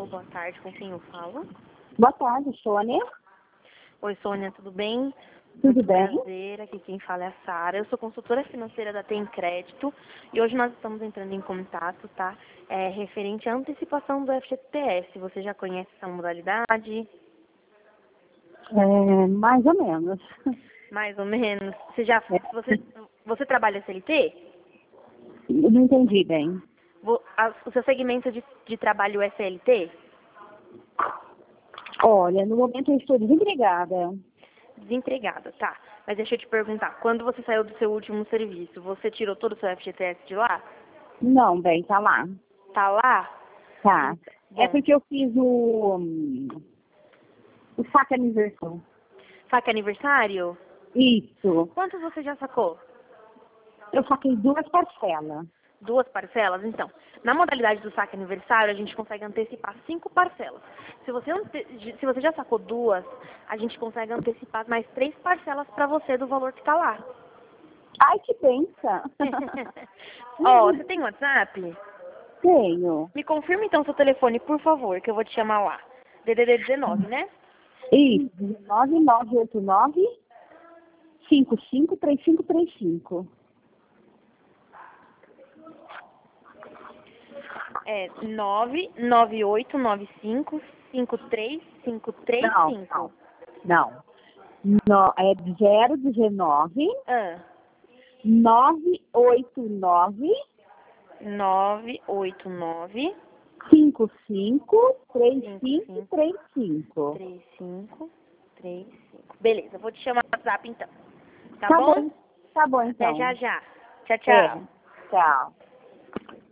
boa tarde, com quem eu falo? Boa tarde, Sônia. Oi, Sônia, tudo bem? Tudo Muito bem? prazer, aqui quem fala é a Sara. Eu sou consultora financeira da Tem Crédito e hoje nós estamos entrando em contato, tá? Referente à antecipação do FGTS. Você já conhece essa modalidade? Mais ou menos. Mais ou menos. É, Você trabalha CLT? não entendi bem. O seu segmento de trabalho é CLT? Olha, no momento eu estou desempregada. Desempregada, tá. Mas deixa eu te perguntar, quando você saiu do seu último serviço, você tirou todo o seu FGTS de lá? Não, bem, tá lá. Tá lá? Tá. É Bom, porque eu fiz o saque aniversário. saque aniversário? Isso. Quantos você já sacou? Eu saquei 2 parcelas. 2 parcelas? Então, na modalidade do saque aniversário, a gente consegue antecipar 5 parcelas. Se você já sacou 2, a gente consegue antecipar mais 3 parcelas para você do valor que tá lá. Ai, que benção. Ó, você tem WhatsApp? Tenho. Me confirma então seu telefone, por favor, que eu vou te chamar lá. DDD 19, né? Isso. 9989 553535. É 99895-53535. Não. No, é 019 Ah, 989 989 55 553535. 3535. Beleza, vou te chamar no WhatsApp então. Tá Tá bom? bom. Tá bom, Até já então. já. Tchau, É. tchau. Tchau.